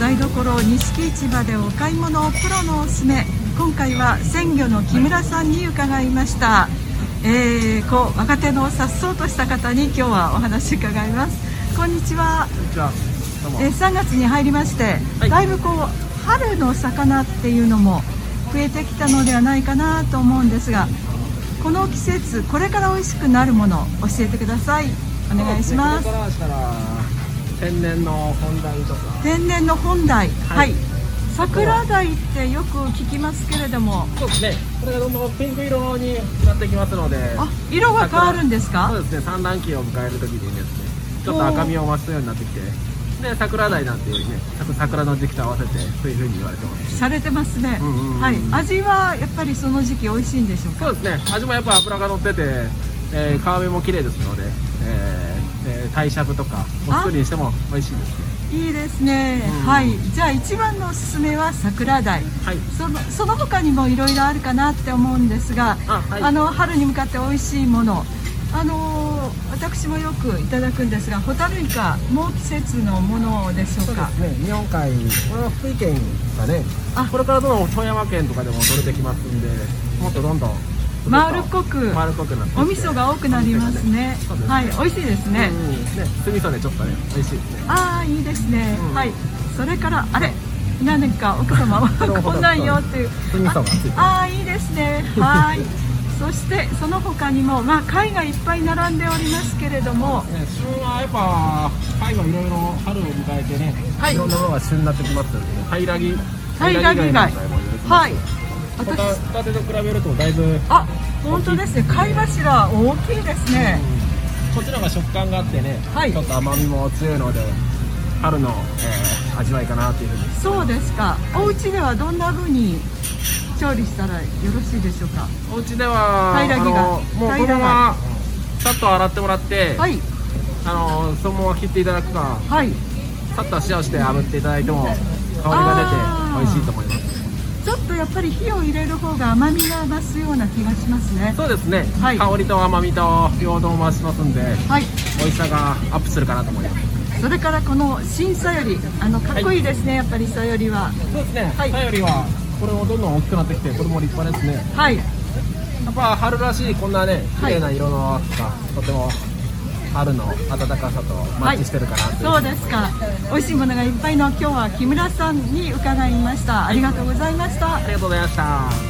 台所錦市場でお買い物プロのおすすめ。今回は鮮魚の木村さんに伺いました。若手の颯爽とした方に今日はお話伺います。こんにちは。 こんにちは。どうも。 3月に入りまして、だいぶ春の魚っていうのも増えてきたのではないかなと思うんですが、この季節これから美味しくなるものを教えてください。お願いします。 これからしたら天然の本鯛とか。 天然の本鯛、はい。桜鯛ってよく聞きますけれども。 そうですね。これがどんどんピンク色になってきますので。 あ、色が変わるんですか？ そうですね。産卵期を迎える時にですね、ちょっと赤みを増すようになってきて、で桜鯛なんていうね、桜の時期と合わせてそういう風に言われてます。 されてますね。はい。味はやっぱりその時期美味しいんでしょうか？ そうですね。味もやっぱ脂が乗ってて、皮目も綺麗ですので、鯛しゃぶとかお作りにしても美味しいですね。 いいですね。はい。じゃあ一番のおすすめは桜鯛。はい。その他にもいろいろあるかなって思うんですが、はい、春に向かって美味しいもの。私もよくいただくんですが、ホタルイカ、もう季節のものでしょうか？ そうですね。日本海、これは福井県がね、これからどんどん富山県とかでも取れてきますんで、もっとどんどん丸っこくなってお味噌が多くなりますね。はい、美味しいですね。 酢味噌でちょっとね、美味しいですね。 ああ、いいですね。はい。それから何か奥様はこんなんよっていう。 酢味噌がついてます。 ああ、いいですね。はい。そしてその他にも貝がいっぱい並んでおりますけれども、 旬はやっぱ貝はいろいろ春を迎えてね、いろんなものが旬になってきますので、ハイラギ貝も入れてます。 はい。 ホタテと比べるとだいぶ、 本当ですね。貝柱大きいですね。 こちらが食感があってね、ちょっと甘みも強いので春の、味わいかなというふうに。 そうですか。お家ではどんな風に調理したらよろしいでしょうか？ お家ではもうこのままさっと洗ってもらって、そのまま切っていただくか、さっと塩して炙っていただいても香りが出て美味しいと思います。 ちょっとやっぱり火を入れる方が甘みが増すような気がしますね。 そうですね。香りと甘みと両方増しますんで、美味しさがアップするかなと思います。 それからこの新さより、かっこいいですね。やっぱりさよりは。 そうですね。さよりはこれもどんどん大きくなってきて、これも立派ですね。はい。やっぱ春らしいこんなね、綺麗な色のがとても春の暖かさとマッチしてるかなという。 そうですか。美味しいものがいっぱいの今日は木村さんに伺いました。ありがとうございました。 ありがとうございました。